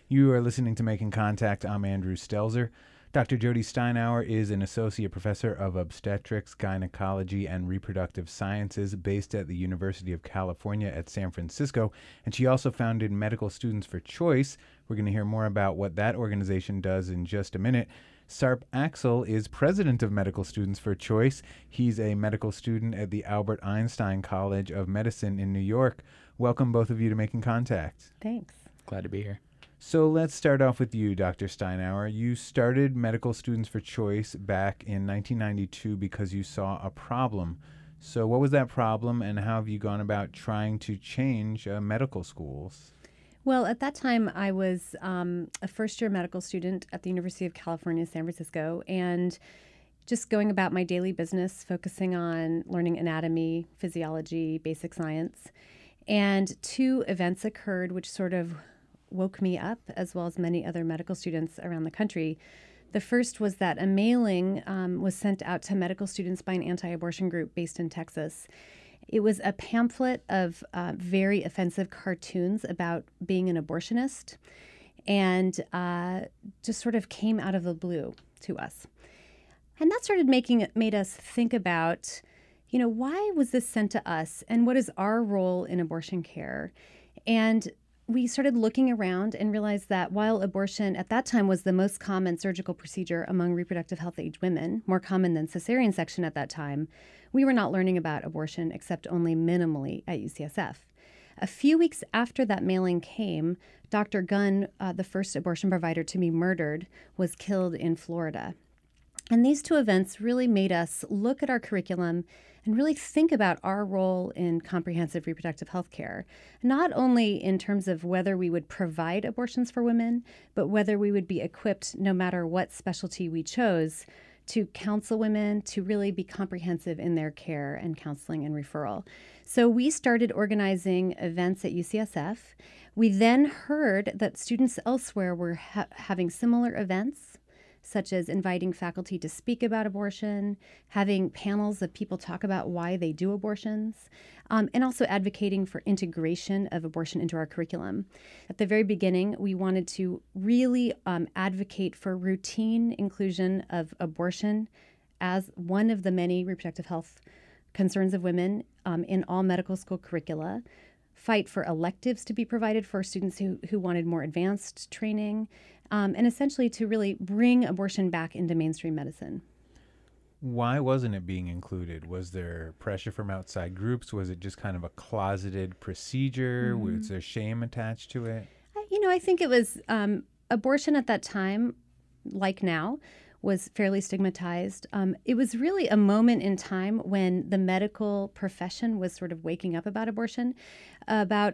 You are listening to Making Contact. I'm Andrew Stelzer. Dr. Jody Steinauer is an associate professor of obstetrics, gynecology, and reproductive sciences based at the University of California at San Francisco, and she also founded Medical Students for Choice. We're going to hear more about what that organization does in just a minute. Sarp Axel is president of Medical Students for Choice. He's a medical student at the Albert Einstein College of Medicine in New York. Welcome, both of you, to Making Contact. Thanks. Glad to be here. So let's start off with you, Dr. Steinauer. You started Medical Students for Choice back in 1992 because you saw a problem. So what was that problem, and how have you gone about trying to change medical schools? Well, at that time, I was a first-year medical student at the University of California, San Francisco, and just going about my daily business, focusing on learning anatomy, physiology, basic science. And two events occurred which sort of woke me up, as well as many other medical students around the country. The first was that a mailing was sent out to medical students by an anti-abortion group based in Texas. It was a pamphlet of very offensive cartoons about being an abortionist, and just sort of came out of the blue to us. And that started made us think about, why was this sent to us, and what is our role in abortion care? And we started looking around and realized that while abortion at that time was the most common surgical procedure among reproductive health age women, more common than cesarean section at that time, we were not learning about abortion except only minimally at UCSF. A few weeks after that mailing came, Dr. Gunn, the first abortion provider to be murdered, was killed in Florida. And these two events really made us look at our curriculum and really think about our role in comprehensive reproductive health care, not only in terms of whether we would provide abortions for women, but whether we would be equipped, no matter what specialty we chose, to counsel women, to really be comprehensive in their care and counseling and referral. So we started organizing events at UCSF. We then heard that students elsewhere were having similar events, such as inviting faculty to speak about abortion, having panels of people talk about why they do abortions, and also advocating for integration of abortion into our curriculum. At the very beginning, we wanted to really advocate for routine inclusion of abortion as one of the many reproductive health concerns of women in all medical school curricula, fight for electives to be provided for students who wanted more advanced training, and essentially to really bring abortion back into mainstream medicine. Why wasn't it being included? Was there pressure from outside groups? Was it just kind of a closeted procedure? Mm-hmm. Was there shame attached to it? I think it was abortion at that time, like now, was fairly stigmatized. It was really a moment in time when the medical profession was sort of waking up about abortion. About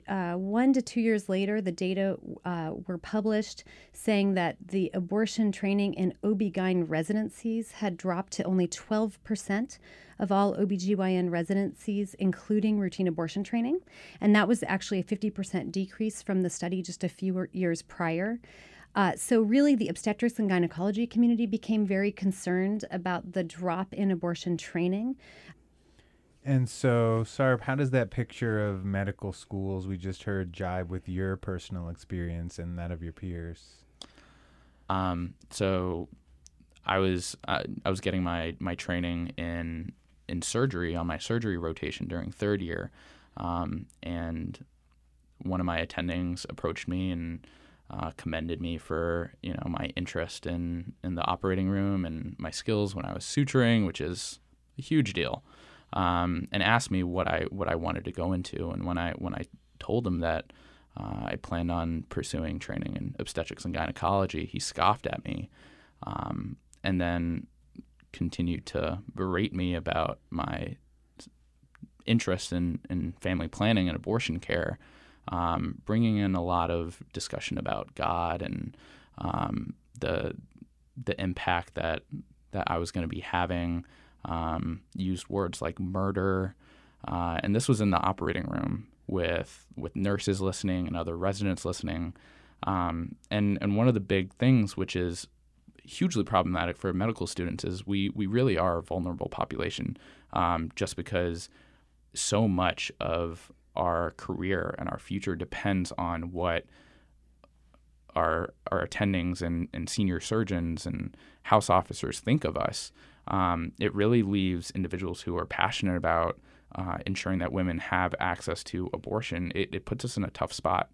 1 to 2 years later, the data were published saying that the abortion training in OB-GYN residencies had dropped to only 12% of all OB-GYN residencies, including routine abortion training. And that was actually a 50% decrease from the study just a few years prior. So really, the obstetrics and gynecology community became very concerned about the drop in abortion training. And so, Sarp, how does that picture of medical schools we just heard jibe with your personal experience and that of your peers? So I was getting my training in surgery on my surgery rotation during third year, and one of my attendings approached me and commended me for my interest in the operating room and my skills when I was suturing, which is a huge deal, and asked me what I wanted to go into. And when I told him that I planned on pursuing training in obstetrics and gynecology, he scoffed at me, and then continued to berate me about my interest in family planning and abortion care. Bringing in a lot of discussion about God and the impact that I was going to be having. Used words like murder, and this was in the operating room with nurses listening and other residents listening. And one of the big things, which is hugely problematic for medical students, is we really are a vulnerable population, just because so much of our career and our future depends on what our attendings and senior surgeons and house officers think of us, it really leaves individuals who are passionate about ensuring that women have access to abortion. It puts us in a tough spot.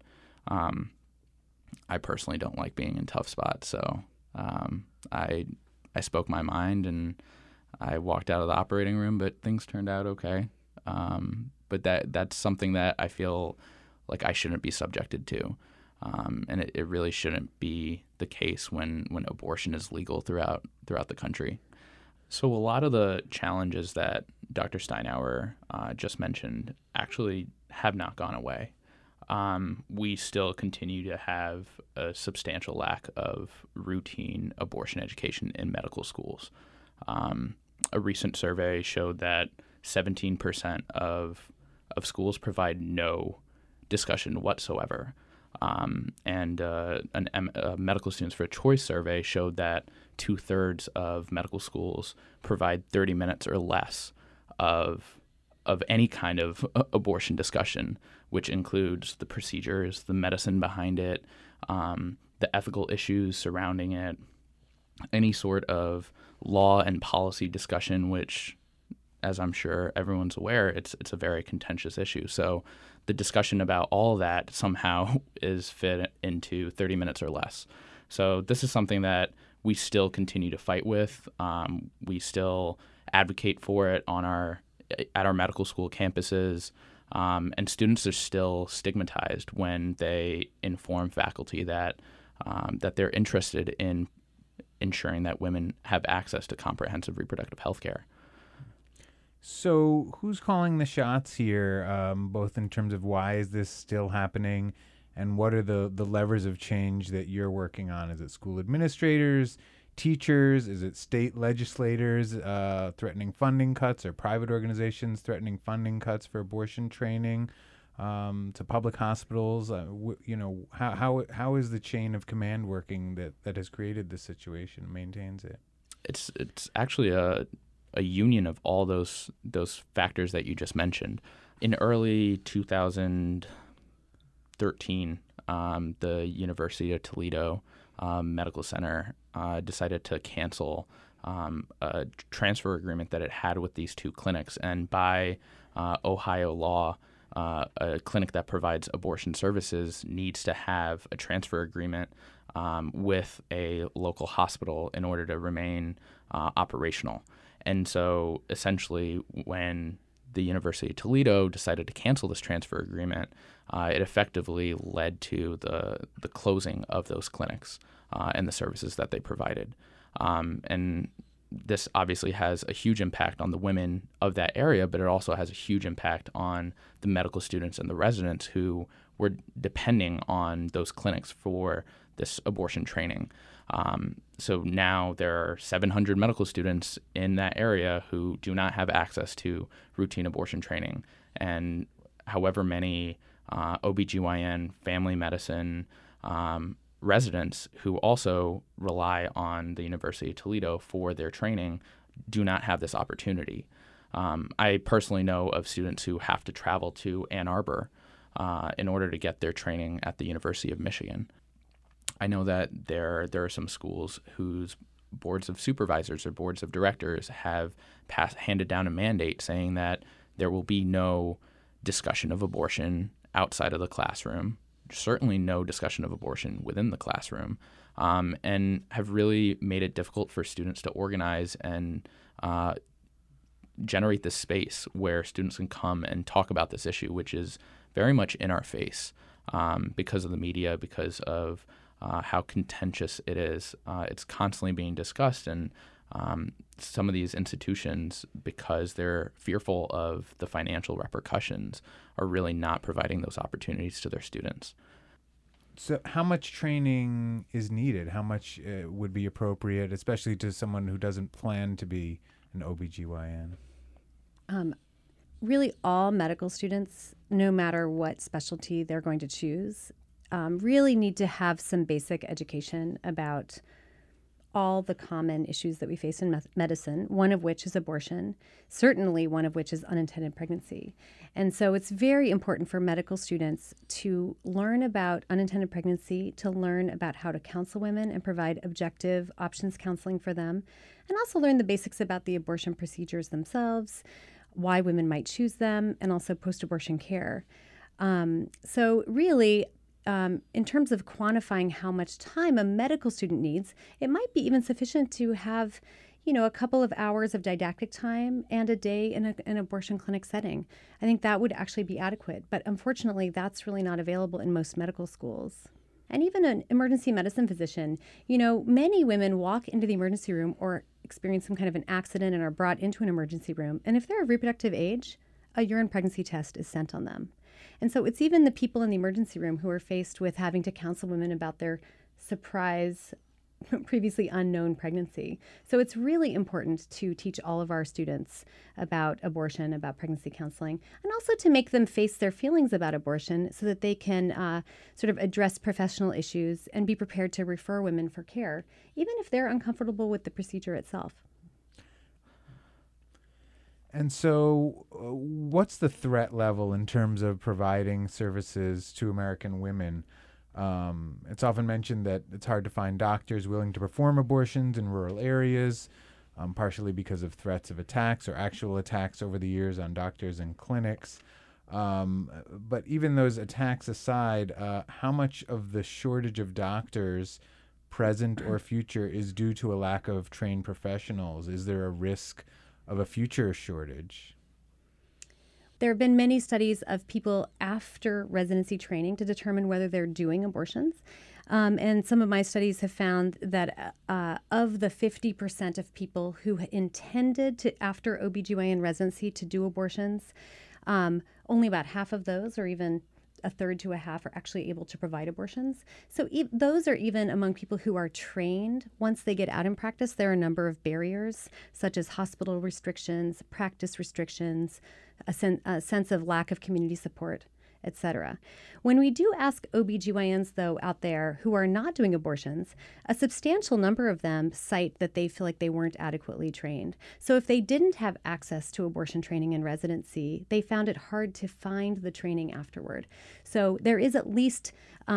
I personally don't like being in tough spots, so I spoke my mind and I walked out of the operating room, but things turned out okay. But that's something that I feel like I shouldn't be subjected to. And it really shouldn't be the case when abortion is legal throughout the country. So a lot of the challenges that Dr. Steinauer just mentioned actually have not gone away. We still continue to have a substantial lack of routine abortion education in medical schools. A recent survey showed that 17% of schools provide no discussion whatsoever. And a Medical Students for Choice survey showed that 2/3 of medical schools provide 30 minutes or less of any kind of abortion discussion, which includes the procedures, the medicine behind it, the ethical issues surrounding it, any sort of law and policy discussion, which, as I'm sure everyone's aware, it's a very contentious issue. So the discussion about all that somehow is fit into 30 minutes or less. So this is something that we still continue to fight with. We still advocate for it at our medical school campuses, and students are still stigmatized when they inform faculty that they're interested in ensuring that women have access to comprehensive reproductive health care. So who's calling the shots here, both in terms of why is this still happening and what are the levers of change that you're working on? Is it school administrators, teachers? Is it state legislators threatening funding cuts, or private organizations threatening funding cuts for abortion training to public hospitals? How is the chain of command working that has created this situation and maintains it? It's actually a union of all those factors that you just mentioned. In early 2013, the University of Toledo Medical Center decided to cancel a transfer agreement that it had with these two clinics. And by Ohio law, a clinic that provides abortion services needs to have a transfer agreement with a local hospital in order to remain operational. And so essentially when the University of Toledo decided to cancel this transfer agreement, it effectively led to the closing of those clinics and the services that they provided. And this obviously has a huge impact on the women of that area, but it also has a huge impact on the medical students and the residents who were depending on those clinics for this abortion training. So now there are 700 medical students in that area who do not have access to routine abortion training. And however many OBGYN, family medicine residents who also rely on the University of Toledo for their training do not have this opportunity. I personally know of students who have to travel to Ann Arbor in order to get their training at the University of Michigan. I know that there are some schools whose boards of supervisors or boards of directors have handed down a mandate saying that there will be no discussion of abortion outside of the classroom, certainly no discussion of abortion within the classroom, and have really made it difficult for students to organize and generate this space where students can come and talk about this issue, which is very much in our face because of the media, because of how contentious it is. It's constantly being discussed, and some of these institutions, because they're fearful of the financial repercussions, are really not providing those opportunities to their students. So how much training is needed? How much would be appropriate, especially to someone who doesn't plan to be an OBGYN? Really, all medical students, no matter what specialty they're going to choose, really need to have some basic education about all the common issues that we face in medicine, one of which is abortion, certainly one of which is unintended pregnancy. And so it's very important for medical students to learn about unintended pregnancy, to learn about how to counsel women and provide objective options counseling for them, and also learn the basics about the abortion procedures themselves, why women might choose them, and also post-abortion care. So really, in terms of quantifying how much time a medical student needs, it might be even sufficient to have, a couple of hours of didactic time and a day in an abortion clinic setting. I think that would actually be adequate. But unfortunately, that's really not available in most medical schools. And even an emergency medicine physician, many women walk into the emergency room or experience some kind of an accident and are brought into an emergency room. And if they're of reproductive age, a urine pregnancy test is sent on them. And so it's even the people in the emergency room who are faced with having to counsel women about their surprise, previously unknown pregnancy. So it's really important to teach all of our students about abortion, about pregnancy counseling, and also to make them face their feelings about abortion so that they can sort of address professional issues and be prepared to refer women for care, even if they're uncomfortable with the procedure itself. And so what's the threat level in terms of providing services to American women? It's often mentioned that it's hard to find doctors willing to perform abortions in rural areas, partially because of threats of attacks or actual attacks over the years on doctors and clinics. But even those attacks aside, how much of the shortage of doctors, present or future, is due to a lack of trained professionals? Is there a risk of a future shortage? There have been many studies of people after residency training to determine whether they're doing abortions. And some of my studies have found that of the 50% of people who intended to, after OBGYN residency, to do abortions, only about half of those, or even a third to a half, are actually able to provide abortions. So those are even among people who are trained. Once they get out in practice, there are a number of barriers, such as hospital restrictions, practice restrictions, a sense of lack of community support, etc. When we do ask OBGYNs, though, out there who are not doing abortions, a substantial number of them cite that they feel like they weren't adequately trained. So if they didn't have access to abortion training in residency, they found it hard to find the training afterward. So there is at least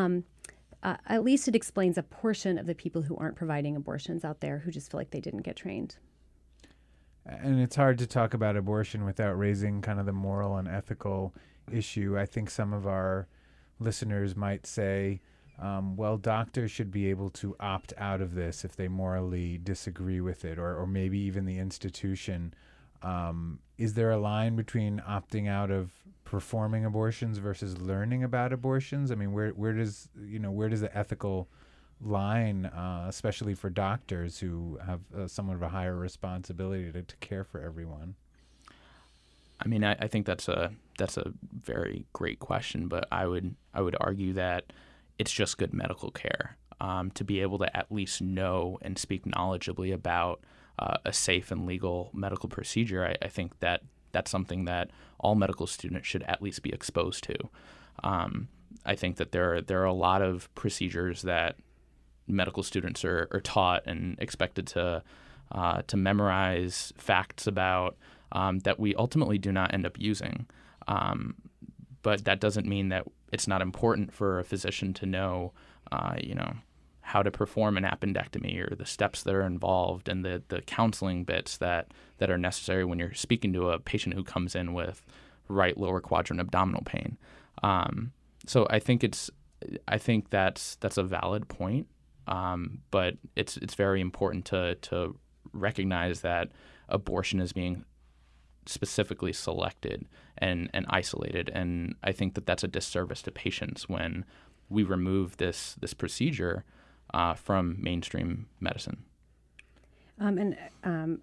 it explains a portion of the people who aren't providing abortions out there who just feel like they didn't get trained. And it's hard to talk about abortion without raising kind of the moral and ethical issue. I think some of our listeners might say, well, doctors should be able to opt out of this if they morally disagree with it, or maybe even the institution. Is there a line between opting out of performing abortions versus learning about abortions? I mean, where does the ethical line, especially for doctors who have somewhat of a higher responsibility to care for everyone? I mean, I think that's a very great question, but I would argue that it's just good medical care to be able to at least know and speak knowledgeably about a safe and legal medical procedure. I think that that's something that all medical students should at least be exposed to. I think that there are a lot of procedures that medical students are taught and expected to memorize facts about that we ultimately do not end up using. But that doesn't mean that it's not important for a physician to know, how to perform an appendectomy or the steps that are involved and the counseling bits that are necessary when you're speaking to a patient who comes in with right lower quadrant abdominal pain. So I think that's a valid point. But it's very important to recognize that abortion is being specifically selected and isolated, and I think that that's a disservice to patients when we remove this procedure from mainstream medicine. And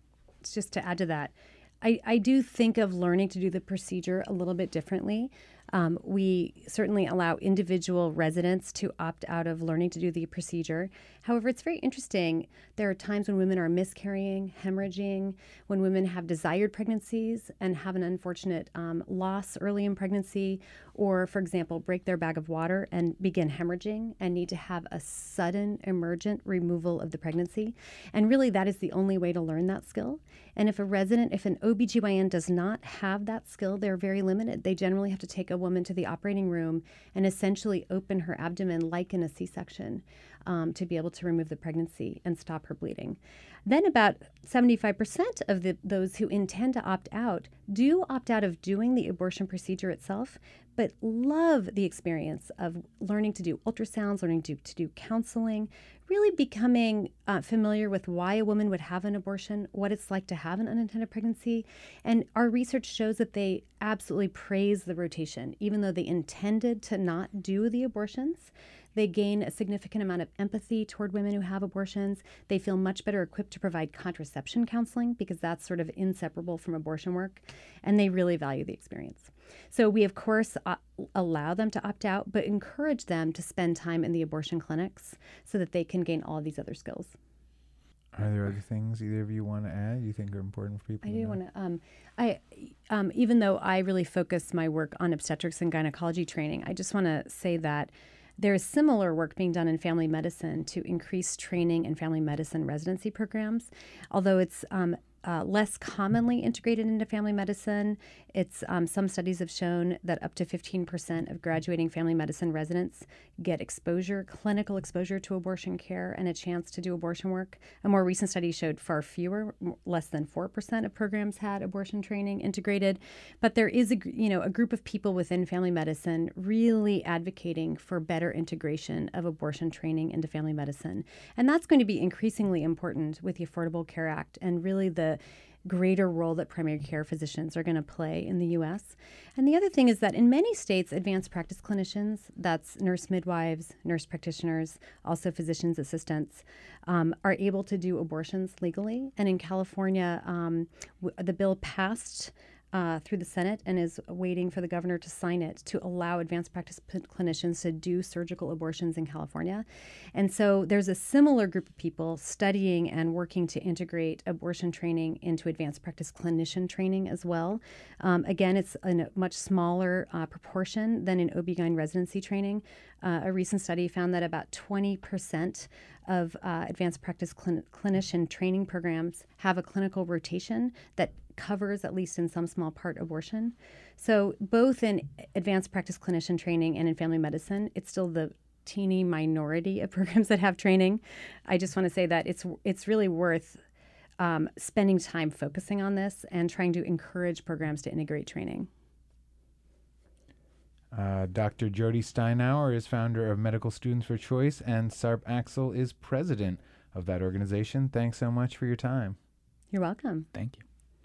just to add to that, I do think of learning to do the procedure a little bit differently. We certainly allow individual residents to opt out of learning to do the procedure. However, it's very interesting. There are times when women are miscarrying, hemorrhaging, when women have desired pregnancies and have an unfortunate loss early in pregnancy, or, for example, break their bag of water and begin hemorrhaging and need to have a sudden emergent removal of the pregnancy. And really, that is the only way to learn that skill. And if an OBGYN does not have that skill, they're very limited. They generally have to take a woman to the operating room and essentially open her abdomen like in a C-section to be able to remove the pregnancy and stop her bleeding. Then about 75% of those who intend to opt out do opt out of doing the abortion procedure itself, but love the experience of learning to do ultrasounds, learning to do counseling, really becoming familiar with why a woman would have an abortion, what it's like to have an unintended pregnancy. And our research shows that they absolutely praise the rotation. Even though they intended to not do the abortions, they gain a significant amount of empathy toward women who have abortions. They feel much better equipped to provide contraception counseling because that's sort of inseparable from abortion work. And they really value the experience. So we, of course, allow them to opt out, but encourage them to spend time in the abortion clinics so that they can gain all of these other skills. Are there other things either of you want to add you think are important for people? I do want to, even though I really focus my work on obstetrics and gynecology training, I just want to say that there is similar work being done in family medicine to increase training in family medicine residency programs. Although it's less commonly integrated into family medicine, some studies have shown that up to 15% of graduating family medicine residents get clinical exposure to abortion care and a chance to do abortion work. A more recent study showed far fewer, less than 4% of programs had abortion training integrated. But there is a group of people within family medicine really advocating for better integration of abortion training into family medicine. And that's going to be increasingly important with the Affordable Care Act and really the greater role that primary care physicians are going to play in the U.S. And the other thing is that in many states, advanced practice clinicians, that's nurse midwives, nurse practitioners, also physician's assistants, are able to do abortions legally. And in California, the bill passed through the Senate and is waiting for the governor to sign it to allow advanced practice clinicians to do surgical abortions in California. And so there's a similar group of people studying and working to integrate abortion training into advanced practice clinician training as well. Again, it's in a much smaller proportion than in OB-GYN residency training. A recent study found that about 20% of advanced practice clinician training programs have a clinical rotation that covers, at least in some small part, abortion. So both in advanced practice clinician training and in family medicine, it's still the teeny minority of programs that have training. I just want to say that it's really worth spending time focusing on this and trying to encourage programs to integrate training. Dr. Jody Steinauer is founder of Medical Students for Choice, and SARP Axel is president of that organization. Thanks so much for your time. You're welcome. Thank you.